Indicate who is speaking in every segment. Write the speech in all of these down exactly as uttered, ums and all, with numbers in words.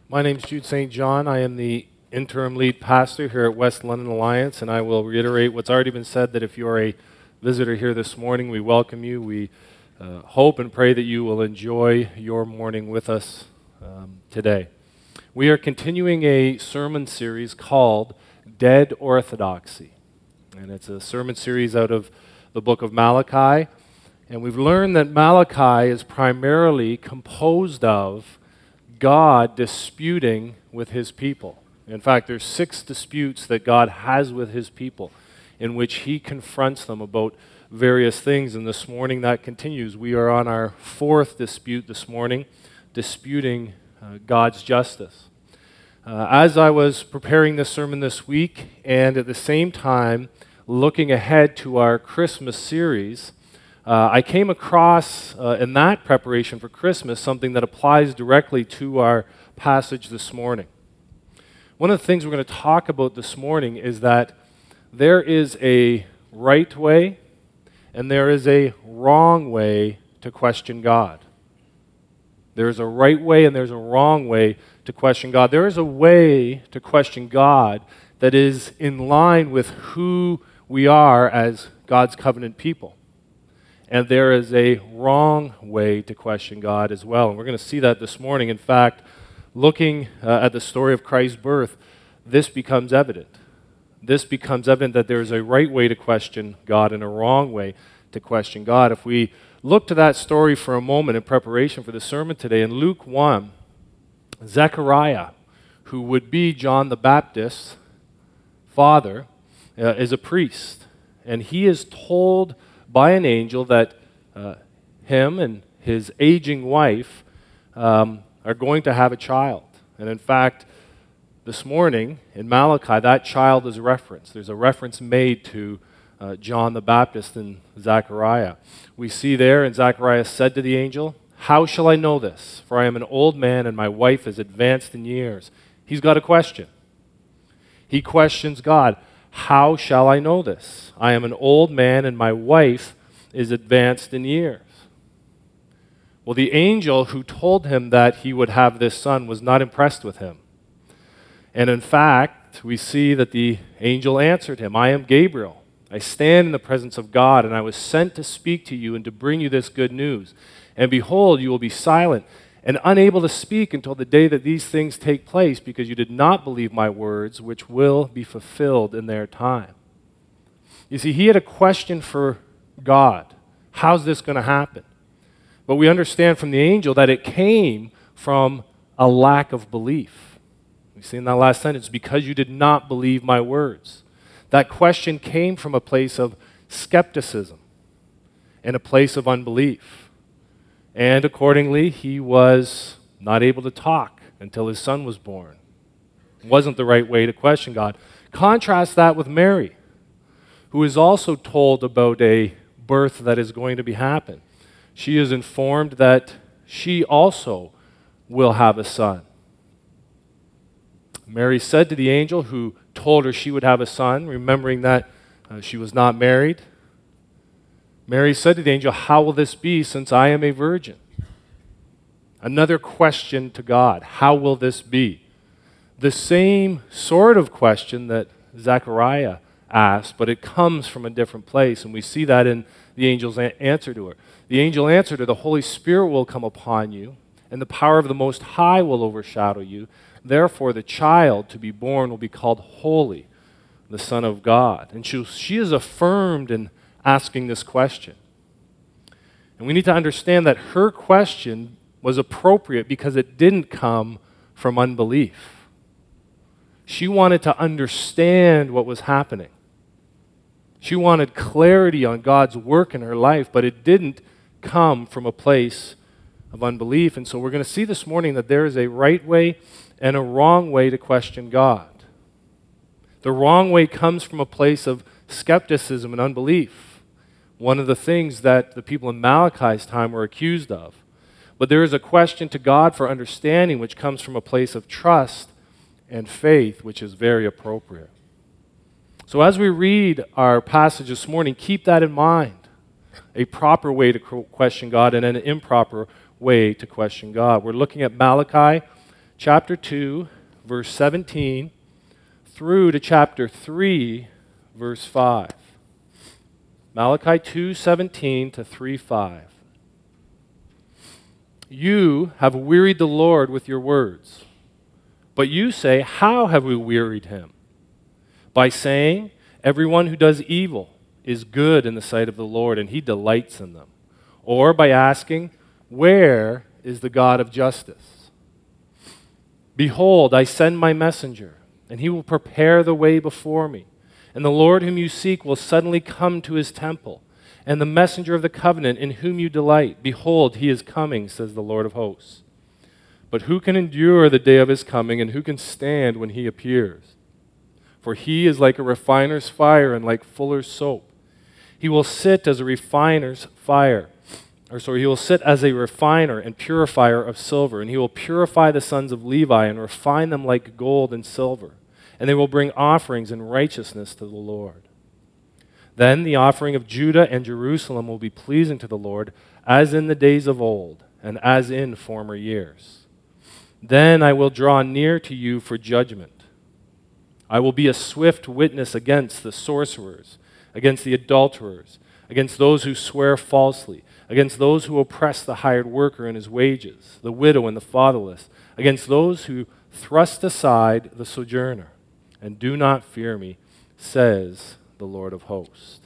Speaker 1: My name is Jude Saint John. I am the interim lead pastor here at West London Alliance, and I will reiterate what's already been said, that if you're a visitor here this morning, we welcome you. We uh, hope and pray that you will enjoy your morning with us um, today. We are continuing a sermon series called Dead Orthodoxy, and it's a sermon series out of the book of Malachi, and we've learned that Malachi is primarily composed of God disputing with his people. In fact, there's six disputes that God has with his people in which he confronts them about various things. And this morning that continues. We are on our fourth dispute this morning, disputing uh, God's justice. Uh, as I was preparing this sermon this week, and at the same time looking ahead to our Christmas series, Uh, I came across, uh, in that preparation for Christmas, something that applies directly to our passage this morning. One of the things we're going to talk about this morning is that there is a right way and there is a wrong way to question God. There is a right way and there's a wrong way to question God. There is a way to question God that is in line with who we are as God's covenant people. And there is a wrong way to question God as well. And we're going to see that this morning. In fact, looking uh, at the story of Christ's birth, this becomes evident. This becomes evident that there is a right way to question God and a wrong way to question God. If we look to that story for a moment in preparation for the sermon today, in Luke one, Zechariah, who would be John the Baptist's father, uh, is a priest. And he is told by an angel that uh, him and his aging wife um, are going to have a child. And in fact, this morning in Malachi, that child is referenced. There's a reference made to uh, John the Baptist and Zechariah. We see there, and Zechariah said to the angel, "How shall I know this? For I am an old man and my wife is advanced in years." He's got a question. He questions God. How shall I know this? I am an old man and my wife is advanced in years. Well, the angel who told him that he would have this son was not impressed with him. And in fact, we see that the angel answered him, "I am Gabriel. I stand in the presence of God, and I was sent to speak to you and to bring you this good news. And behold, you will be silent and unable to speak until the day that these things take place, because you did not believe my words, which will be fulfilled in their time." You see, he had a question for God. How's this going to happen? But we understand from the angel that it came from a lack of belief. We see in that last sentence, "because you did not believe my words." That question came from a place of skepticism and a place of unbelief. And accordingly, he was not able to talk until his son was born. It wasn't the right way to question God. Contrast that with Mary, who is also told about a birth that is going to be happen. She is informed that she also will have a son. Mary said to the angel who told her she would have a son, remembering that uh, she was not married, Mary said to the angel, "How will this be, since I am a virgin?" Another question to God. How will this be? The same sort of question that Zechariah asked, but it comes from a different place, and we see that in the angel's a- answer to her. The angel answered her, "The Holy Spirit will come upon you, and the power of the Most High will overshadow you. Therefore, the child to be born will be called Holy, the Son of God." And she, she is affirmed in asking this question. And we need to understand that her question was appropriate because it didn't come from unbelief. She wanted to understand what was happening. She wanted clarity on God's work in her life, but it didn't come from a place of unbelief. And so we're going to see this morning that there is a right way and a wrong way to question God. The wrong way comes from a place of skepticism and unbelief, one of the things that the people in Malachi's time were accused of. But there is a question to God for understanding which comes from a place of trust and faith, which is very appropriate. So as we read our passage this morning, keep that in mind. A proper way to question God and an improper way to question God. We're looking at Malachi chapter two, verse seventeen, through to chapter three, verse five. Malachi two seventeen to three five. You have wearied the Lord with your words. But you say, how have we wearied him? By saying, everyone who does evil is good in the sight of the Lord, and he delights in them. Or by asking, where is the God of justice? Behold, I send my messenger, and he will prepare the way before me. And the Lord whom you seek will suddenly come to his temple, and the messenger of the covenant in whom you delight. Behold, he is coming, says the Lord of hosts. But who can endure the day of his coming, and who can stand when he appears? For he is like a refiner's fire and like fuller's soap. He will sit as a refiner's fire, or sorry, he will sit as a refiner and purifier of silver, and he will purify the sons of Levi and refine them like gold and silver. And they will bring offerings in righteousness to the Lord. Then the offering of Judah and Jerusalem will be pleasing to the Lord, as in the days of old, and as in former years. Then I will draw near to you for judgment. I will be a swift witness against the sorcerers, against the adulterers, against those who swear falsely, against those who oppress the hired worker in his wages, the widow and the fatherless, against those who thrust aside the sojourner. And do not fear me, says the Lord of hosts.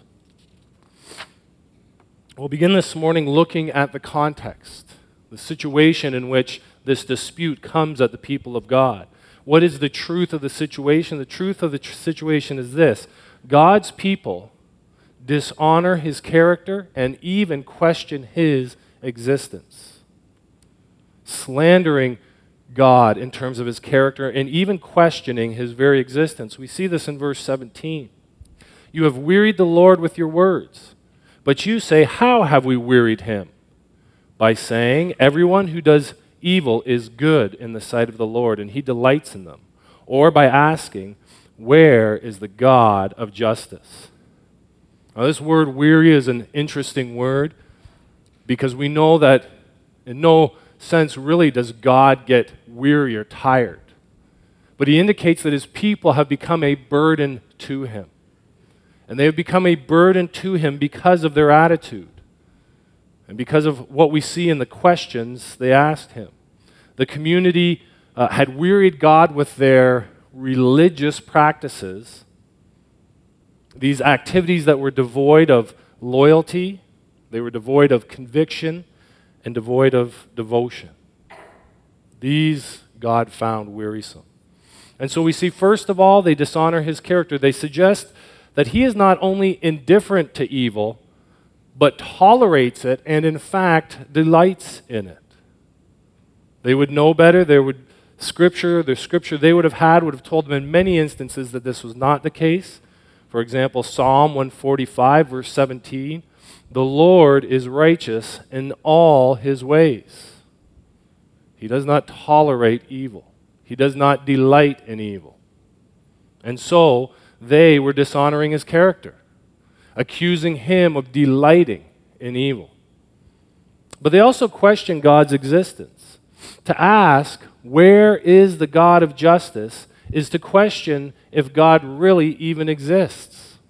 Speaker 1: We'll begin this morning looking at the context, the situation in which this dispute comes at the people of God. What is the truth of the situation? The truth of the tr- situation is this: God's people dishonor his character and even question his existence, slandering God in terms of his character and even questioning his very existence. We see this in verse seventeen. You have wearied the Lord with your words, but you say, how have we wearied him? By saying, everyone who does evil is good in the sight of the Lord, and he delights in them. Or by asking, where is the God of justice? Now, this word weary is an interesting word because we know that in no sense really does God get weary or tired. But he indicates that his people have become a burden to him. And they have become a burden to him because of their attitude and because of what we see in the questions they asked him. The community uh, had wearied God with their religious practices, these activities that were devoid of loyalty, they were devoid of conviction, and devoid of devotion. These God found wearisome. And so we see, first of all, they dishonor his character. They suggest that he is not only indifferent to evil, but tolerates it and, in fact, delights in it. They would know better. There would scripture, the scripture they would have had would have told them in many instances that this was not the case. For example, Psalm one forty-five, verse seventeen, the Lord is righteous in all his ways. He does not tolerate evil. He does not delight in evil. And so they were dishonoring his character, accusing him of delighting in evil. But they also questioned God's existence. To ask, where is the God of justice, is to question if God really even exists.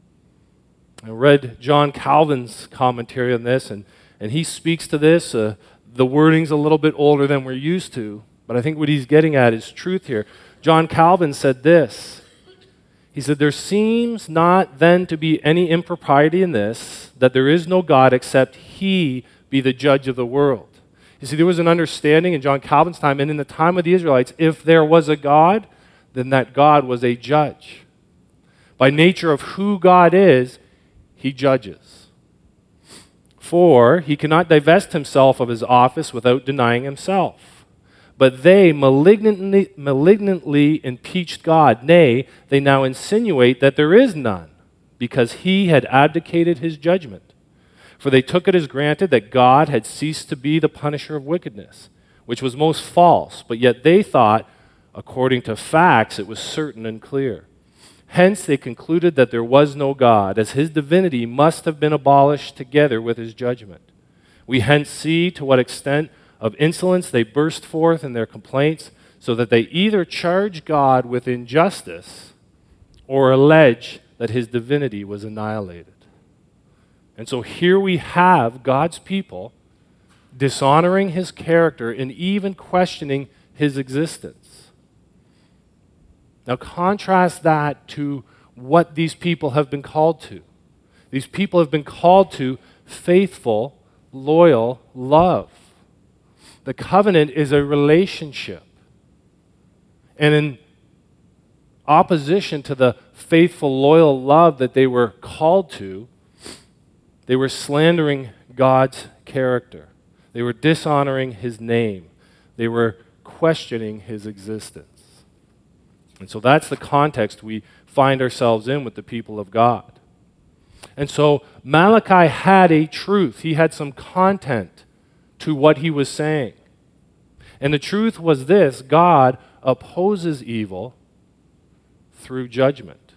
Speaker 1: I read John Calvin's commentary on this, and, and he speaks to this. Uh, the wording's a little bit older than we're used to, but I think what he's getting at is truth here. John Calvin said this. He said, there seems not then to be any impropriety in this, that there is no God except he be the judge of the world. You see, there was an understanding in John Calvin's time and in the time of the Israelites, if there was a God, then that God was a judge. By nature of who God is, he judges. For he cannot divest himself of his office without denying himself. But they malignantly, malignantly impeached God. Nay, they now insinuate that there is none, because he had abdicated his judgment. For they took it as granted that God had ceased to be the punisher of wickedness, which was most false, but yet they thought, according to facts, it was certain and clear. Hence they concluded that there was no God, as his divinity must have been abolished together with his judgment. We hence see to what extent of insolence they burst forth in their complaints, so that they either charge God with injustice or allege that his divinity was annihilated. And so here we have God's people dishonoring his character and even questioning his existence. Now contrast that to what these people have been called to. These people have been called to faithful, loyal love. The covenant is a relationship. And in opposition to the faithful, loyal love that they were called to, they were slandering God's character. They were dishonoring his name. They were questioning his existence. And so that's the context we find ourselves in with the people of God. And so Malachi had a truth. He had some content to what he was saying. And the truth was this: God opposes evil through judgment.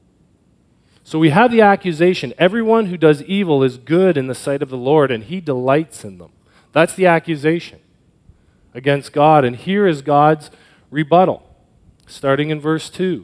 Speaker 1: So we have the accusation, everyone who does evil is good in the sight of the Lord, and he delights in them. That's the accusation against God. And here is God's rebuttal, starting in verse two.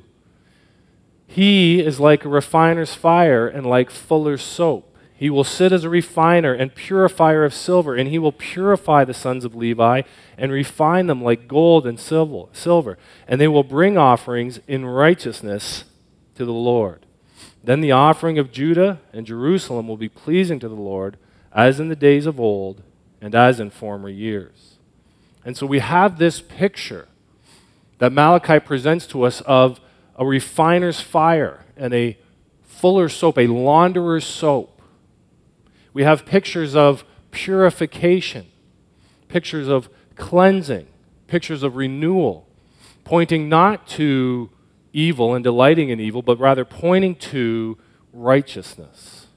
Speaker 1: He is like a refiner's fire and like fuller's soap. He will sit as a refiner and purifier of silver, and he will purify the sons of Levi and refine them like gold and silver, and they will bring offerings in righteousness to the Lord. Then the offering of Judah and Jerusalem will be pleasing to the Lord, as in the days of old and as in former years. And so we have this picture that Malachi presents to us of a refiner's fire and a fuller's soap, a launderer's soap. We have pictures of purification, pictures of cleansing, pictures of renewal, pointing not to evil and delighting in evil, but rather pointing to righteousness.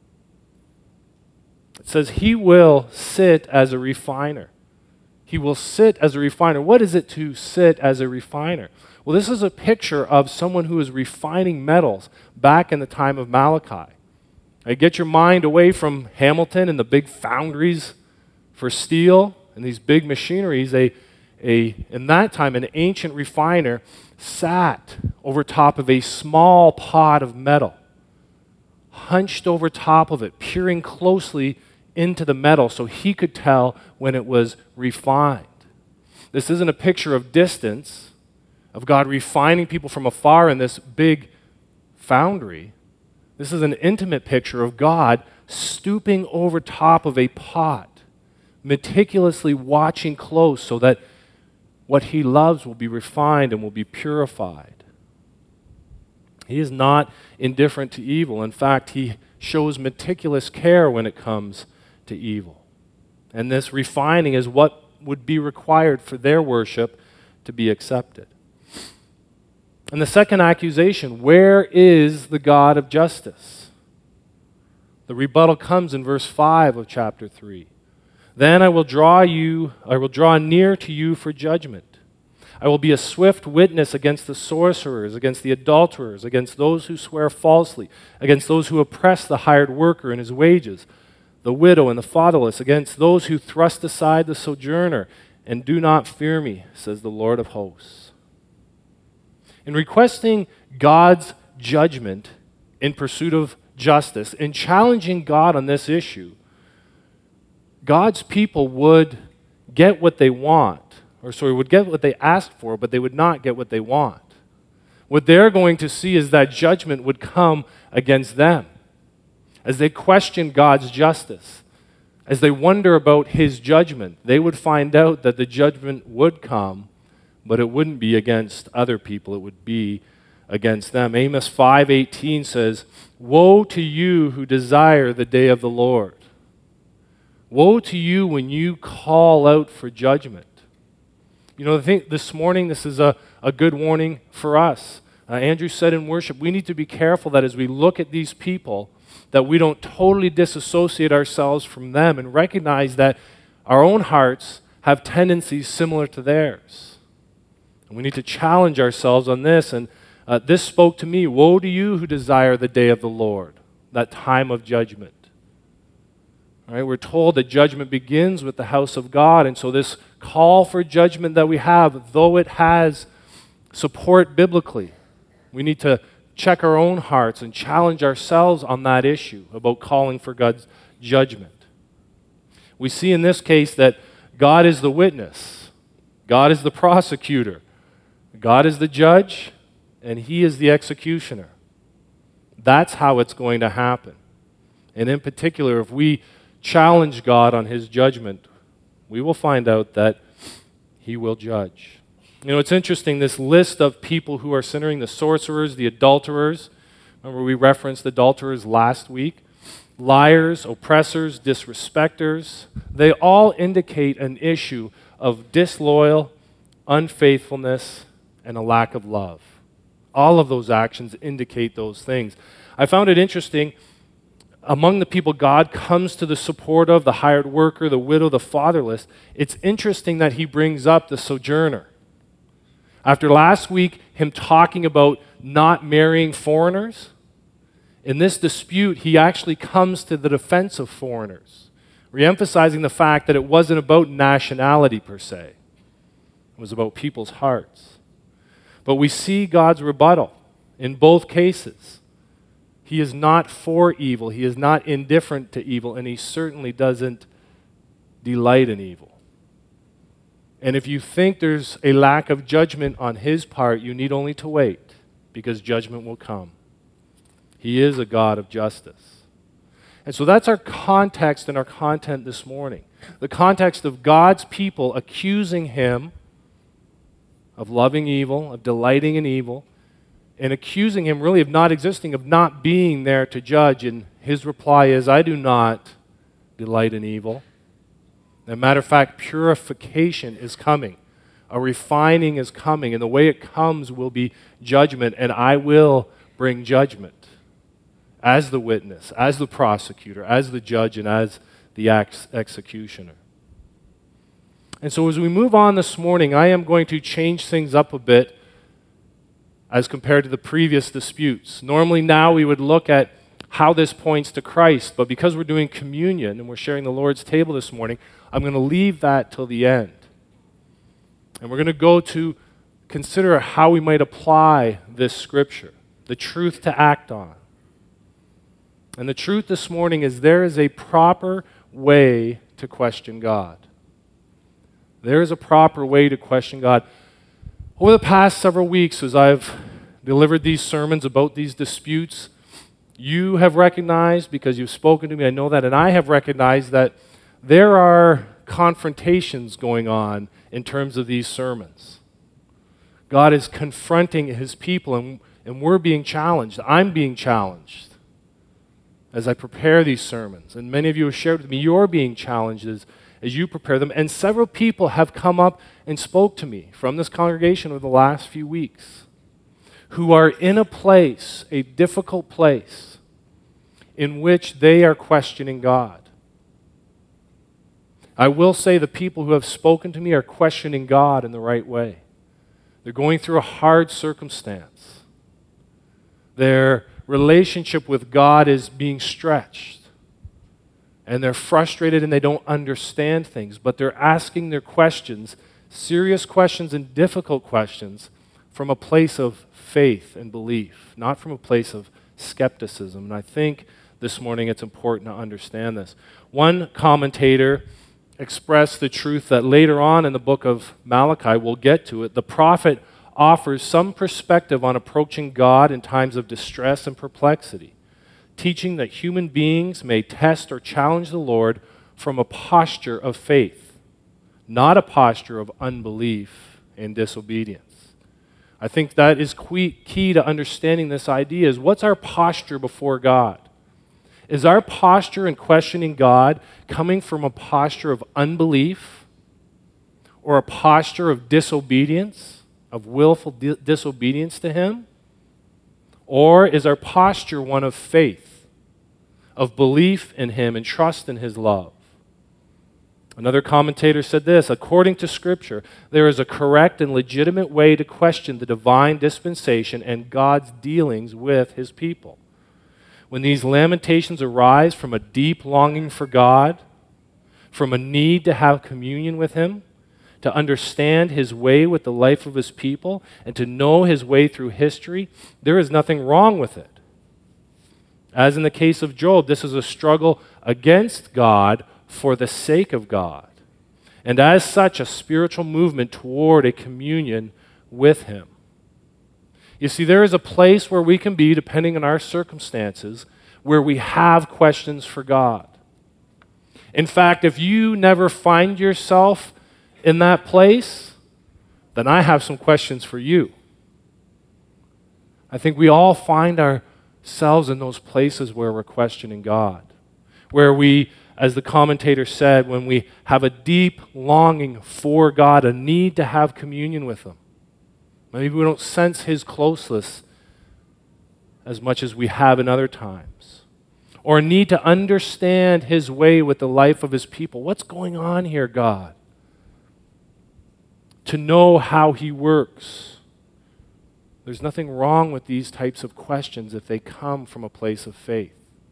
Speaker 1: It says, he will sit as a refiner. He will sit as a refiner. What is it to sit as a refiner? Well, this is a picture of someone who is refining metals back in the time of Malachi. Right, get your mind away from Hamilton and the big foundries for steel and these big machineries. A, a, in that time, an ancient refiner sat over top of a small pot of metal, hunched over top of it, peering closely into the metal so he could tell when it was refined. This isn't a picture of distance, of God refining people from afar in this big foundry. This is an intimate picture of God stooping over top of a pot, meticulously watching close so that what he loves will be refined and will be purified. He is not indifferent to evil. In fact, he shows meticulous care when it comes to evil. And this refining is what would be required for their worship to be accepted. And the second accusation, where is the God of justice? The rebuttal comes in verse five of chapter three. Then I will draw you, I will draw near to you for judgment. I will be a swift witness against the sorcerers, against the adulterers, against those who swear falsely, against those who oppress the hired worker in his wages, the widow and the fatherless, against those who thrust aside the sojourner and do not fear me, says the Lord of hosts. In requesting God's judgment in pursuit of justice, in challenging God on this issue, God's people would get what they want, or sorry, would get what they asked for, but they would not get what they want. What they're going to see is that judgment would come against them. As they question God's justice, as they wonder about his judgment, they would find out that the judgment would come, but it wouldn't be against other people, it would be against them. Amos five eighteen says, "Woe to you who desire the day of the Lord. Woe to you when you call out for judgment." You know, I think this morning this is a, a good warning for us. Uh, Andrew said in worship, we need to be careful that as we look at these people, that we don't totally disassociate ourselves from them and recognize that our own hearts have tendencies similar to theirs. And we need to challenge ourselves on this. And uh, this spoke to me. Woe to you who desire the day of the Lord, that time of judgment. Right? We're told that judgment begins with the house of God, and so this call for judgment that we have, though it has support biblically, we need to check our own hearts and challenge ourselves on that issue about calling for God's judgment. We see in this case that God is the witness, God is the prosecutor, God is the judge, and He is the executioner. That's how it's going to happen. And in particular, if we challenge God on His judgment, we will find out that He will judge. You know, it's interesting, this list of people who are sinners, the sorcerers, the adulterers. Remember, we referenced adulterers last week. Liars, oppressors, disrespecters. They all indicate an issue of disloyal, unfaithfulness, and a lack of love. All of those actions indicate those things. I found it interesting. Among the people God comes to the support of, the hired worker, the widow, the fatherless, it's interesting that He brings up the sojourner. After last week, Him talking about not marrying foreigners, in this dispute, He actually comes to the defense of foreigners, re-emphasizing the fact that it wasn't about nationality per se. It was about people's hearts. But we see God's rebuttal in both cases. He is not for evil. He is not indifferent to evil, and He certainly doesn't delight in evil. And if you think there's a lack of judgment on His part, you need only to wait, because judgment will come. He is a God of justice. And so that's our context and our content this morning. The context of God's people accusing Him of loving evil, of delighting in evil, and accusing Him really of not existing, of not being there to judge. And His reply is, I do not delight in evil. As a matter of fact, purification is coming. A refining is coming, and the way it comes will be judgment, and I will bring judgment as the witness, as the prosecutor, as the judge, and as the ex- executioner. And so as we move on this morning, I am going to change things up a bit as compared to the previous disputes. Normally now we would look at how this points to Christ, but because we're doing communion and we're sharing the Lord's table this morning, I'm going to leave that till the end. And we're going to go to consider how we might apply this scripture, the truth to act on. And the truth this morning is there is a proper way to question God. There is a proper way to question God. Over the past several weeks, as I've delivered these sermons about these disputes, you have recognized, because you've spoken to me, I know that, and I have recognized that there are confrontations going on in terms of these sermons. God is confronting His people, and, and we're being challenged. I'm being challenged as I prepare these sermons. And many of you have shared with me, you're being challenged as as you prepare them. And several people have come up and spoke to me from this congregation over the last few weeks who are in a place, a difficult place, in which they are questioning God. I will say the people who have spoken to me are questioning God in the right way. They're going through a hard circumstance. Their relationship with God is being stretched. And they're frustrated and they don't understand things, but they're asking their questions, serious questions and difficult questions, from a place of faith and belief, not from a place of skepticism. And I think this morning it's important to understand this. One commentator expressed the truth that later on in the book of Malachi, we'll get to it, the prophet offers some perspective on approaching God in times of distress and perplexity, teaching that human beings may test or challenge the Lord from a posture of faith, not a posture of unbelief and disobedience. I think that is key to understanding this idea is what's our posture before God? Is our posture in questioning God coming from a posture of unbelief or a posture of disobedience, of willful di- disobedience to Him? Or is our posture one of faith, of belief in Him and trust in His love? Another commentator said this, according to Scripture, there is a correct and legitimate way to question the divine dispensation and God's dealings with His people. when these lamentations arise from a deep longing for God, from a need to have communion with Him, to understand His way with the life of His people, and to know His way through history, there is nothing wrong with it. As in the case of Job, this is a struggle against God for the sake of God, and as such, a spiritual movement toward a communion with Him. You see, there is a place where we can be, depending on our circumstances, where we have questions for God. In fact, if you never find yourself in that place, then I have some questions for you. I think we all find ourselves in those places where we're questioning God, where we, as the commentator said, when we have a deep longing for God, a need to have communion with Him. Maybe we don't sense His closeness as much as we have in other times. Or a need to understand His way with the life of His people. What's going on here, God? To know how He works. There's nothing wrong with these types of questions if they come from a place of faith.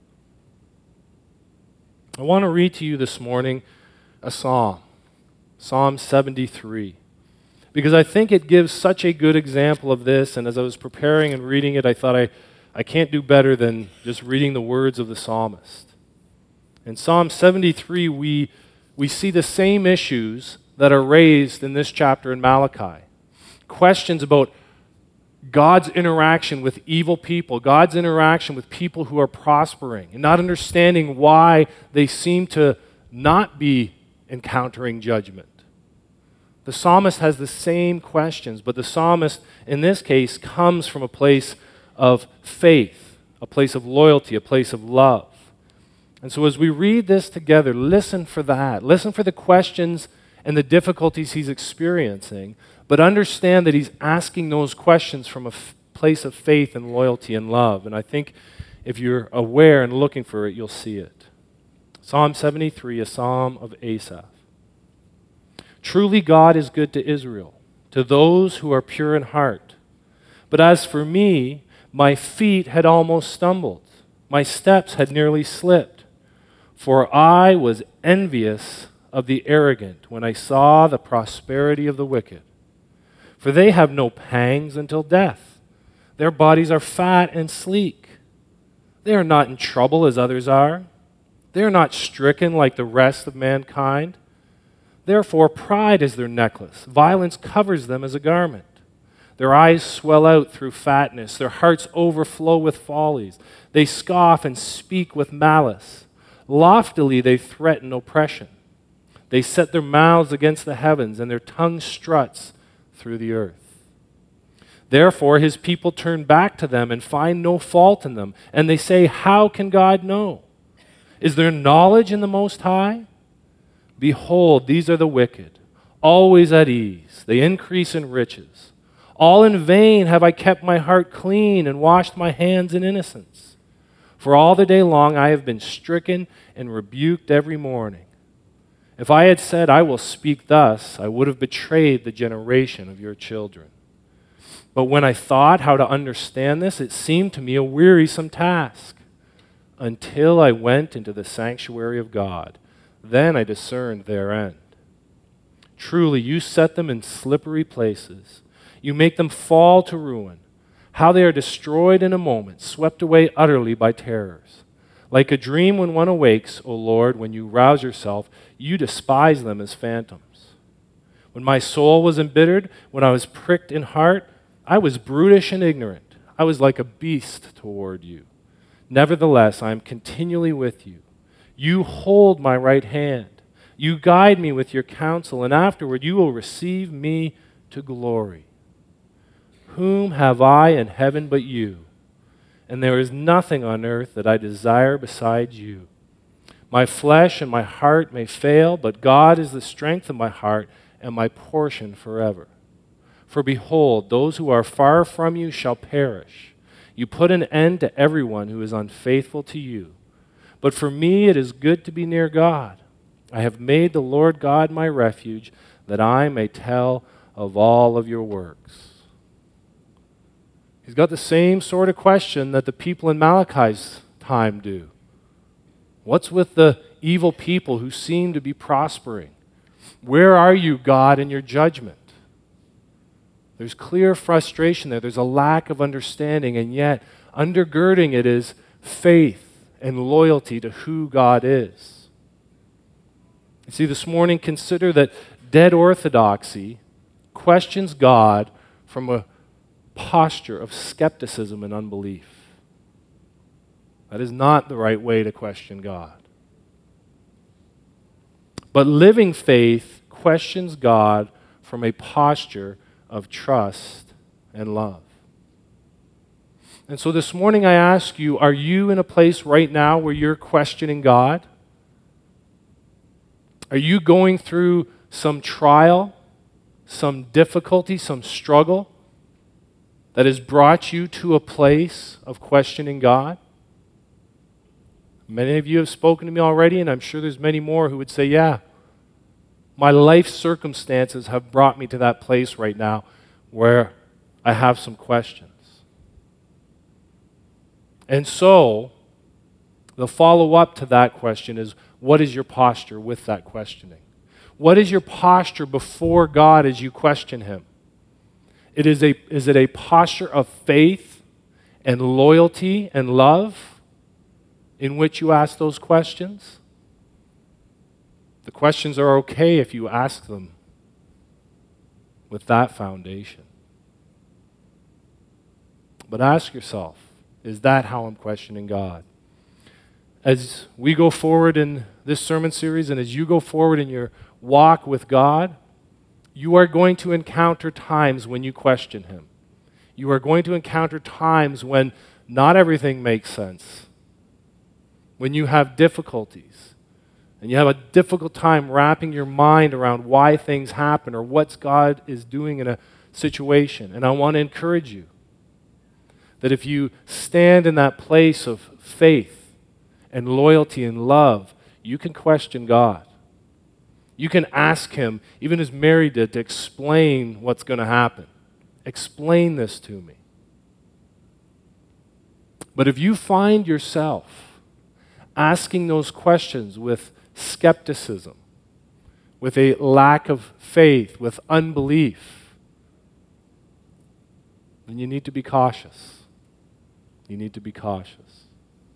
Speaker 1: I want to read to you this morning a psalm, Psalm seventy-three. Because I think it gives such a good example of this, and as I was preparing and reading it, I thought I, I can't do better than just reading the words of the psalmist. In Psalm seventy-three, we, we see the same issues that are raised in this chapter in Malachi. Questions about God's interaction with evil people, God's interaction with people who are prospering, and not understanding why they seem to not be encountering judgment. The psalmist has the same questions, but the psalmist, in this case, comes from a place of faith, a place of loyalty, a place of love. And so as we read this together, listen for that. Listen for the questions and the difficulties he's experiencing, but understand that he's asking those questions from a f- place of faith and loyalty and love. And I think if you're aware and looking for it, you'll see it. Psalm seventy-three, a psalm of Asaph. Truly God is good to Israel, to those who are pure in heart. But as for me, my feet had almost stumbled. My steps had nearly slipped. For I was envious of the arrogant when I saw the prosperity of the wicked. For they have no pangs until death. Their bodies are fat and sleek. They are not in trouble as others are. They are not stricken like the rest of mankind. Therefore, pride is their necklace. Violence covers them as a garment. Their eyes swell out through fatness. Their hearts overflow with follies. They scoff and speak with malice. Loftily they threaten oppression. They set their mouths against the heavens, and their tongue struts through the earth. Therefore, his people turn back to them and find no fault in them. And they say, how can God know? Is there knowledge in the Most High? Behold, these are the wicked, always at ease. They increase in riches. All in vain have I kept my heart clean and washed my hands in innocence. For all the day long I have been stricken and rebuked every morning. If I had said, I will speak thus, I would have betrayed the generation of your children. But when I thought how to understand this, it seemed to me a wearisome task, until I went into the sanctuary of God. Then I discerned their end. Truly, you set them in slippery places. You make them fall to ruin. How they are destroyed in a moment, swept away utterly by terrors. Like a dream when one awakes, O Lord, when you rouse yourself, you despise them as phantoms. When my soul was embittered, when I was pricked in heart, I was brutish and ignorant. I was like a beast toward you. Nevertheless, I am continually with you. You hold my right hand. You guide me with your counsel, and afterward you will receive me to glory. Whom have I in heaven but you? And there is nothing on earth that I desire besides you. My flesh and my heart may fail, but God is the strength of my heart and my portion forever. For behold, those who are far from you shall perish. You put an end to everyone who is unfaithful to you. But for me it is good to be near God. I have made the Lord God my refuge, that I may tell of all of your works. He's got the same sort of question that the people in Malachi's time do? What's with the evil people who seem to be prospering? Where are you, God, in your judgment? There's clear frustration there. There's a lack of understanding, and yet undergirding it is faith and loyalty to who God is. You see, this morning, consider that dead orthodoxy questions God from a posture of skepticism and unbelief. That is not the right way to question God. But living faith questions God from a posture of trust and love. And so this morning I ask you, are you in a place right now where you're questioning God? Are you going through some trial, some difficulty, some struggle that has brought you to a place of questioning God? Many of you have spoken to me already, and I'm sure there's many more who would say, yeah, my life circumstances have brought me to that place right now where I have some questions. And so, the follow-up to that question is, what is your posture with that questioning? What is your posture before God as you question Him? It is, a, is it a posture of faith and loyalty and love in which you ask those questions? The questions are okay if you ask them with that foundation. But ask yourself, is that how I'm questioning God? As we go forward in this sermon series and as you go forward in your walk with God, you are going to encounter times when you question Him. You are going to encounter times when not everything makes sense, when you have difficulties, and you have a difficult time wrapping your mind around why things happen or what God is doing in a situation. And I want to encourage you that if you stand in that place of faith and loyalty and love, you can question God. You can ask Him, even as Mary did, to explain what's going to happen. Explain this to me. But if you find yourself asking those questions with skepticism, with a lack of faith, with unbelief, then you need to be cautious. You need to be cautious.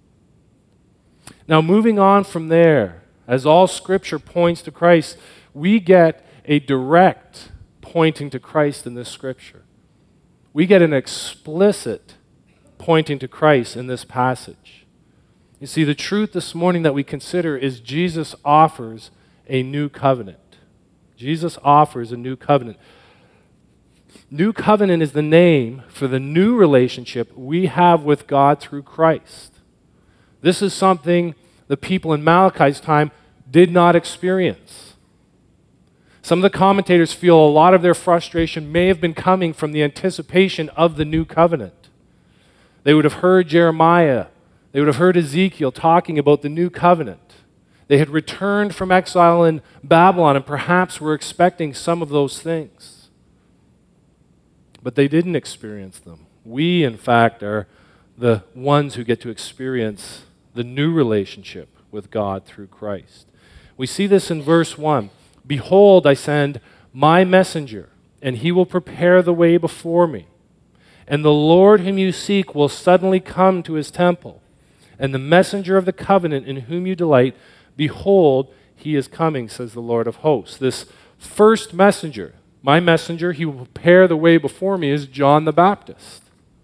Speaker 1: Now, moving on from there, as all Scripture points to Christ, we get a direct pointing to Christ in this Scripture. We get an explicit pointing to Christ in this passage. You see, the truth this morning that we consider is Jesus offers a new covenant. Jesus offers a new covenant. New covenant is the name for the new relationship we have with God through Christ. This is something the people in Malachi's time did not experience. Some of the commentators feel a lot of their frustration may have been coming from the anticipation of the new covenant. They would have heard Jeremiah, they would have heard Ezekiel talking about the new covenant. They had returned from exile in Babylon and perhaps were expecting some of those things. But they didn't experience them. We, in fact, are the ones who get to experience the new relationship with God through Christ. We see this in verse one. Behold, I send my messenger, and he will prepare the way before me. And the Lord whom you seek will suddenly come to his temple. And the messenger of the covenant in whom you delight, behold, he is coming, says the Lord of hosts. This first messenger, my messenger, he will prepare the way before me, is John the Baptist.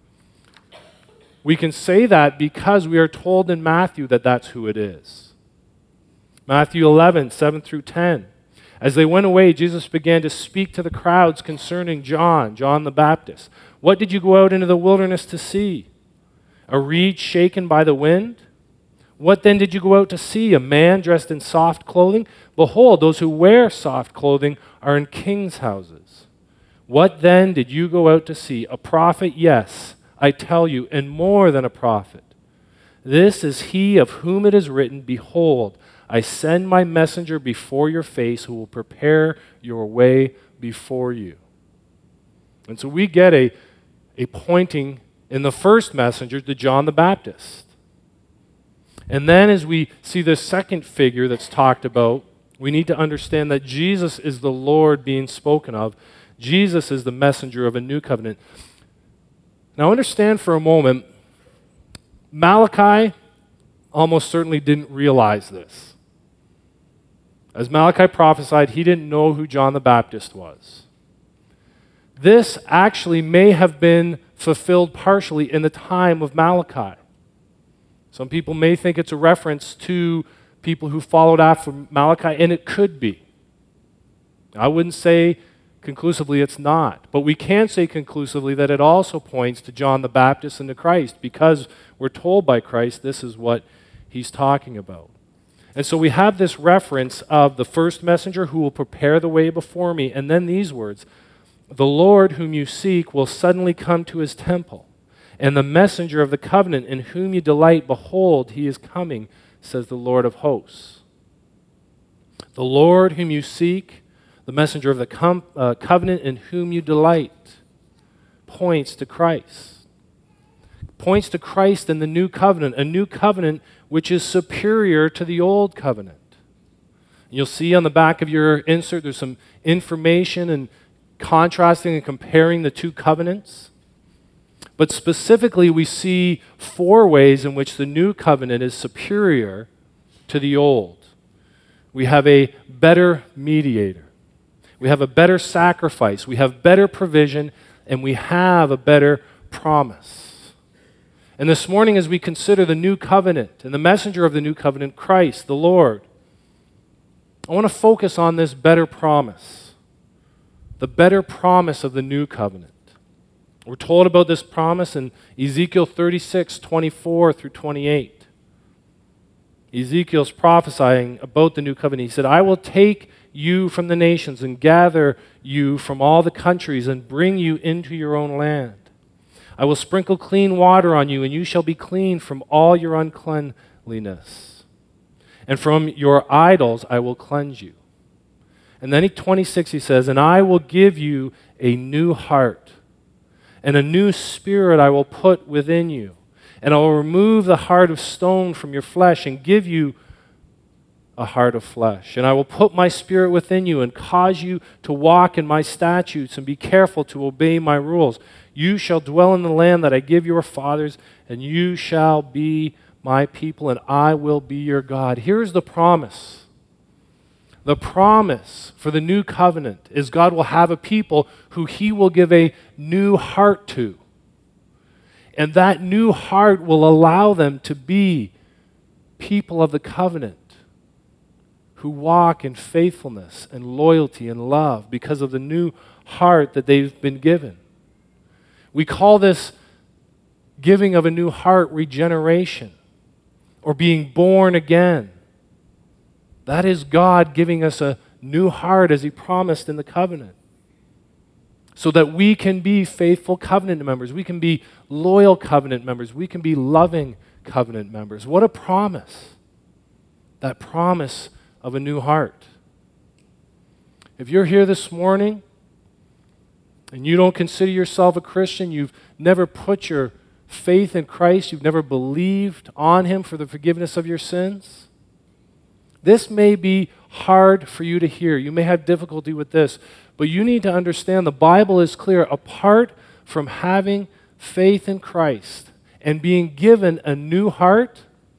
Speaker 1: We can say that because we are told in Matthew that that's who it is. Matthew eleven, seven through ten. As they went away, Jesus began to speak to the crowds concerning John, John the Baptist. What did you go out into the wilderness to see? A reed shaken by the wind? What then did you go out to see? A man dressed in soft clothing? Behold, those who wear soft clothing are in kings' houses. What then did you go out to see? A prophet? Yes, I tell you, and more than a prophet. This is he of whom it is written, Behold, I send my messenger before your face who will prepare your way before you. And so we get a, a pointing in the first messenger to John the Baptist. And then as we see the second figure that's talked about, we need to understand that Jesus is the Lord being spoken of. Jesus is the messenger of a new covenant. Now understand for a moment, Malachi almost certainly didn't realize this. As Malachi prophesied, he didn't know who John the Baptist was. This actually may have been fulfilled partially in the time of Malachi. Some people may think it's a reference to people who followed after Malachi, and it could be. I wouldn't say conclusively it's not, but we can say conclusively that it also points to John the Baptist and to Christ, because we're told by Christ this is what he's talking about. And so we have this reference of the first messenger who will prepare the way before me, and then these words, the Lord whom you seek will suddenly come to his temple, and the messenger of the covenant in whom you delight, behold, he is coming, says the Lord of hosts. The Lord whom you seek, the messenger of the com- uh, covenant in whom you delight, points to Christ. Points to Christ and the new covenant, a new covenant which is superior to the old covenant. You'll see on the back of your insert there's some information and contrasting and comparing the two covenants. But specifically, we see four ways in which the new covenant is superior to the old. We have a better mediator. We have a better sacrifice. We have better provision, and we have a better promise. And this morning, as we consider the new covenant and the messenger of the new covenant, Christ, the Lord, I want to focus on this better promise, the better promise of the new covenant. We're told about this promise in Ezekiel thirty-six, twenty-four through twenty-eight. Ezekiel's prophesying about the new covenant. He said, I will take you from the nations and gather you from all the countries and bring you into your own land. I will sprinkle clean water on you, and you shall be clean from all your uncleanliness. And from your idols I will cleanse you. And then in twenty-six he says, and I will give you a new heart, and a new spirit I will put within you. And I will remove the heart of stone from your flesh and give you a heart of flesh. And I will put my spirit within you and cause you to walk in my statutes and be careful to obey my rules. You shall dwell in the land that I give your fathers, and you shall be my people, and I will be your God. Here's the promise. The promise for the new covenant is God will have a people who he will give a new heart to. And that new heart will allow them to be people of the covenant who walk in faithfulness and loyalty and love because of the new heart that they've been given. We call this giving of a new heart regeneration or being born again. That is God giving us a new heart as he promised in the covenant, so that we can be faithful covenant members. We can be loyal covenant members. We can be loving covenant members. What a promise. That promise of a new heart. If you're here this morning and you don't consider yourself a Christian, you've never put your faith in Christ, you've never believed on him for the forgiveness of your sins, this may be hard for you to hear. You may have difficulty with this, but you need to understand the Bible is clear. Apart from having faith in Christ and being given a new heart,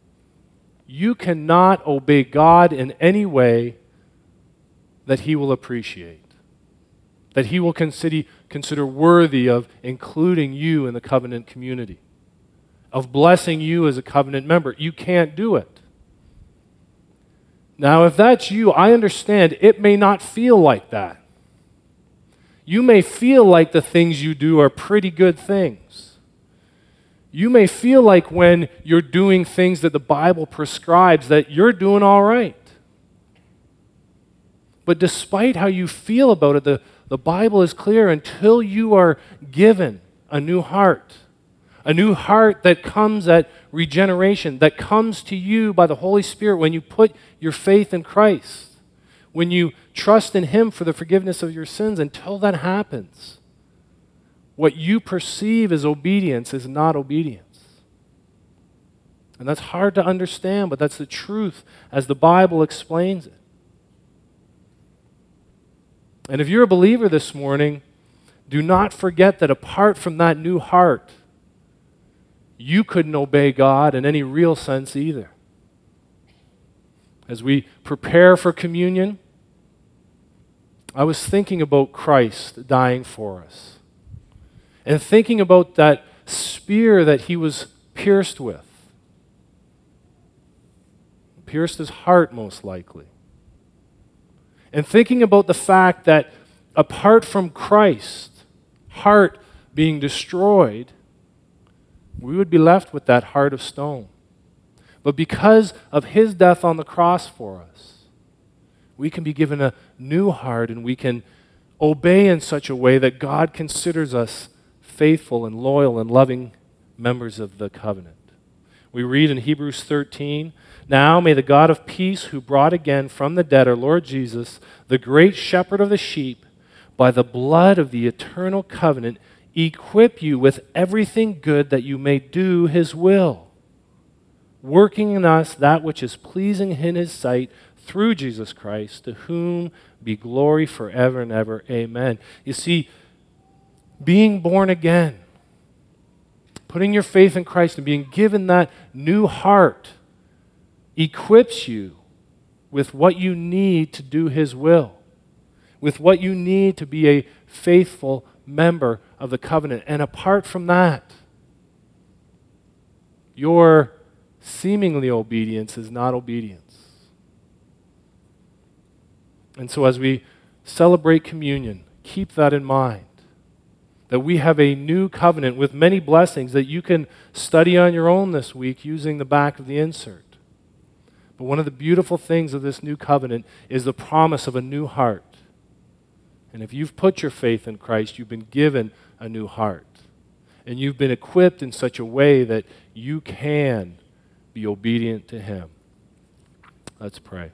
Speaker 1: you cannot obey God in any way that he will appreciate, that he will consider, consider worthy of including you in the covenant community, of blessing you as a covenant member. You can't do it. Now, if that's you, I understand it may not feel like that. You may feel like the things you do are pretty good things. You may feel like when you're doing things that the Bible prescribes that you're doing all right. But despite how you feel about it, the, the Bible is clear. Until you are given a new heart, a new heart that comes at regeneration, that comes to you by the Holy Spirit when you put your faith in Christ, when you trust in him for the forgiveness of your sins, until that happens, what you perceive as obedience is not obedience. And that's hard to understand, but that's the truth as the Bible explains it. And if you're a believer this morning, do not forget that apart from that new heart, you couldn't obey God in any real sense either. As we prepare for communion, I was thinking about Christ dying for us and thinking about that spear that he was pierced with. Pierced his heart, most likely. And thinking about the fact that apart from Christ's heart being destroyed, we would be left with that heart of stone. But because of his death on the cross for us, we can be given a new heart and we can obey in such a way that God considers us faithful and loyal and loving members of the covenant. We read in Hebrews thirteen, "Now may the God of peace, who brought again from the dead our Lord Jesus, the great shepherd of the sheep, by the blood of the eternal covenant, equip you with everything good that you may do his will, working in us that which is pleasing in his sight through Jesus Christ, to whom be glory forever and ever. Amen." You see, being born again, putting your faith in Christ and being given that new heart equips you with what you need to do his will, with what you need to be a faithful member of the covenant. And apart from that, your seemingly obedience is not obedience. And so as we celebrate communion, keep that in mind, that we have a new covenant with many blessings that you can study on your own this week using the back of the insert. But one of the beautiful things of this new covenant is the promise of a new heart. And if you've put your faith in Christ, you've been given a new heart. And you've been equipped in such a way that you can be obedient to him. Let's pray.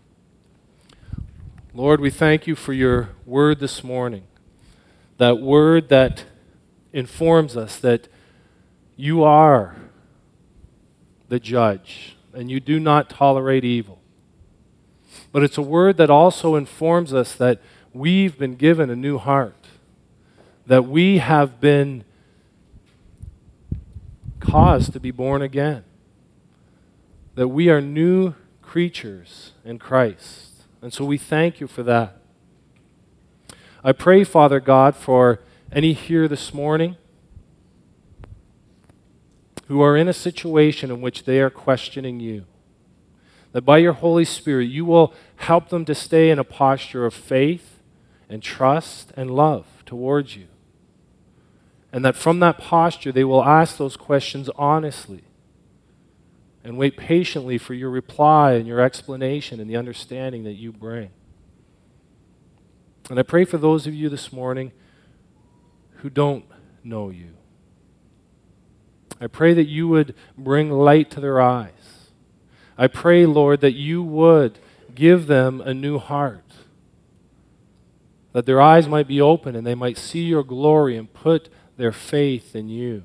Speaker 1: Lord, we thank you for your word this morning. That word that informs us that you are the judge and you do not tolerate evil. But it's a word that also informs us that we've been given a new heart, that we have been caused to be born again, that we are new creatures in Christ. And so we thank you for that. I pray, Father God, for any here this morning who are in a situation in which they are questioning you, that by your Holy Spirit you will help them to stay in a posture of faith and trust and love towards you. And that from that posture they will ask those questions honestly and wait patiently for your reply and your explanation and the understanding that you bring. And I pray for those of you this morning who don't know you. I pray that you would bring light to their eyes. I pray, Lord, that you would give them a new heart, that their eyes might be open and they might see your glory and put their faith in you.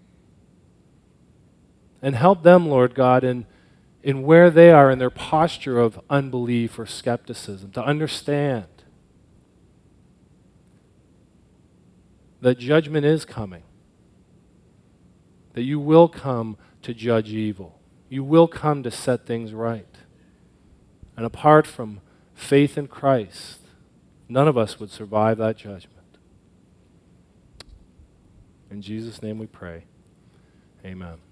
Speaker 1: And help them, Lord God, in, in where they are in their posture of unbelief or skepticism, to understand that judgment is coming, that you will come to judge evil. You will come to set things right. And apart from faith in Christ, none of us would survive that judgment. In Jesus' name we pray. Amen.